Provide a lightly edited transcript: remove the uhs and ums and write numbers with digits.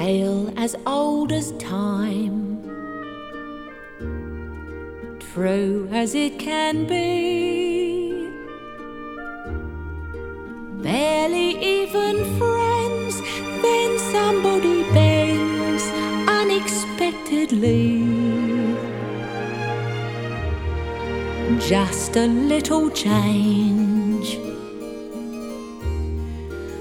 tale as old as time, true as it can be. Barely even friends, then somebody bends unexpectedly. Just a little change,